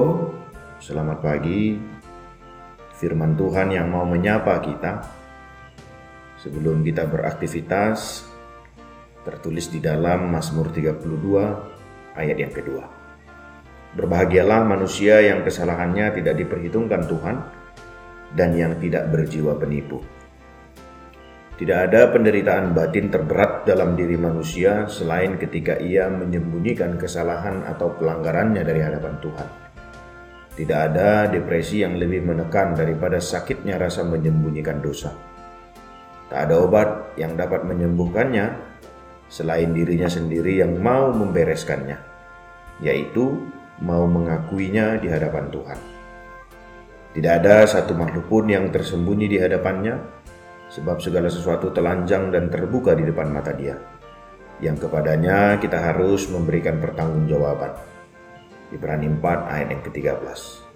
Shalom, selamat pagi. Firman Tuhan yang mau menyapa kita. Sebelum kita beraktivitas, tertulis di dalam Mazmur 32 ayat yang kedua. Berbahagialah manusia yang kesalahannya tidak diperhitungkan Tuhan dan yang tidak berjiwa penipu. Tidak ada penderitaan batin terberat dalam diri manusia selain ketika ia menyembunyikan kesalahan atau pelanggarannya dari hadapan Tuhan. Tidak ada depresi yang lebih menekan daripada sakitnya rasa menyembunyikan dosa. Tak ada obat yang dapat menyembuhkannya selain dirinya sendiri yang mau membereskannya, yaitu mau mengakuinya di hadapan Tuhan. Tidak ada satu makhluk pun yang tersembunyi di hadapannya, sebab segala sesuatu telanjang dan terbuka di depan mata Dia, yang kepadanya kita harus memberikan pertanggungjawaban. Ibrani 4 ayat yang ke-13.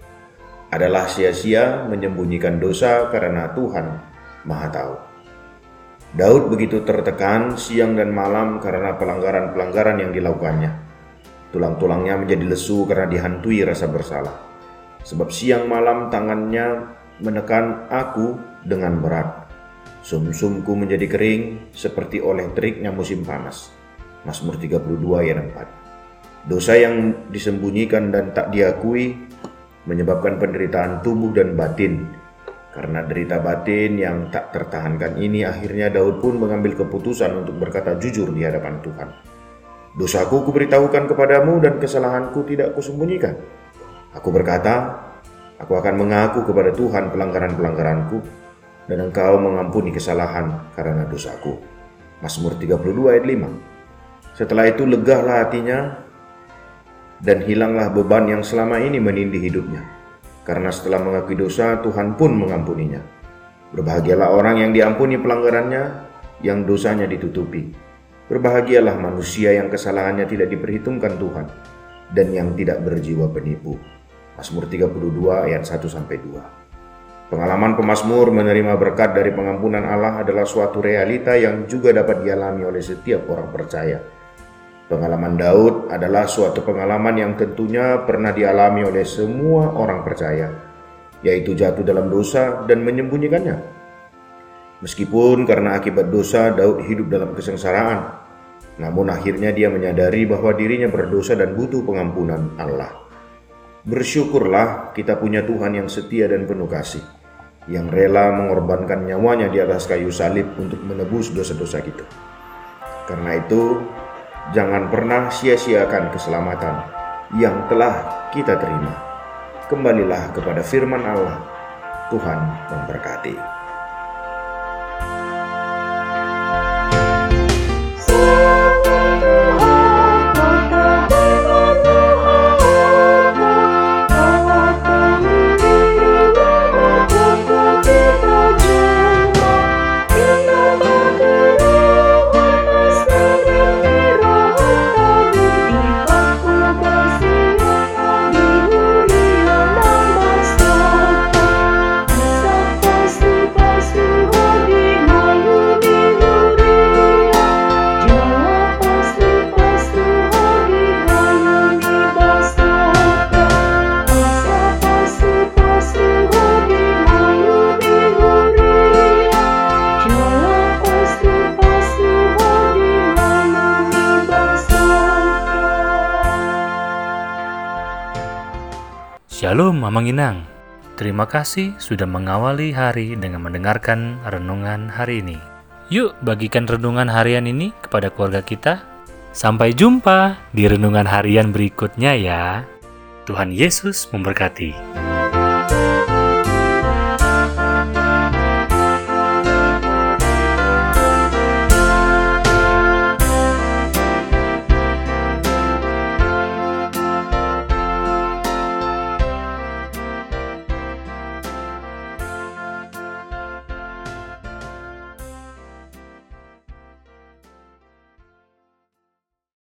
Adalah sia-sia menyembunyikan dosa karena Tuhan Maha Tahu. Daud begitu tertekan siang dan malam karena pelanggaran-pelanggaran yang dilakukannya. Tulang-tulangnya menjadi lesu karena dihantui rasa bersalah. Sebab siang malam tangannya menekan aku dengan berat. Sumsumku menjadi kering seperti oleh teriknya musim panas. Mazmur 32 ayat 4. Dosa yang disembunyikan dan tak diakui menyebabkan penderitaan tubuh dan batin. Karena derita batin yang tak tertahankan ini, akhirnya Daud pun mengambil keputusan untuk berkata jujur di hadapan Tuhan. Dosaku kuberitahukan kepadamu dan kesalahanku tidak kusembunyikan. Aku berkata, aku akan mengaku kepada Tuhan pelanggaran-pelanggaranku, dan Engkau mengampuni kesalahan karena dosaku. Mazmur 32 ayat 5. Setelah itu legahlah hatinya dan hilanglah beban yang selama ini menindih hidupnya. Karena setelah mengakui dosa, Tuhan pun mengampuninya. Berbahagialah orang yang diampuni pelanggarannya, yang dosanya ditutupi. Berbahagialah manusia yang kesalahannya tidak diperhitungkan Tuhan dan yang tidak berjiwa penipu. Mazmur 32 ayat 1-2. Pengalaman pemazmur menerima berkat dari pengampunan Allah adalah suatu realita yang juga dapat dialami oleh setiap orang percaya. Pengalaman Daud adalah suatu pengalaman yang tentunya pernah dialami oleh semua orang percaya, yaitu jatuh dalam dosa dan menyembunyikannya. Meskipun karena akibat dosa Daud hidup dalam kesengsaraan, namun akhirnya dia menyadari bahwa dirinya berdosa dan butuh pengampunan Allah. Bersyukurlah kita punya Tuhan yang setia dan penuh kasih, yang rela mengorbankan nyawanya di atas kayu salib untuk menebus dosa-dosa kita. Karena itu, jangan pernah sia-siakan keselamatan yang telah kita terima. Kembalilah kepada firman Allah. Tuhan memberkati. Shalom Mamang Inang. Terima kasih sudah mengawali hari dengan mendengarkan renungan hari ini. Yuk bagikan renungan harian ini kepada keluarga kita. Sampai jumpa di renungan harian berikutnya ya. Tuhan Yesus memberkati.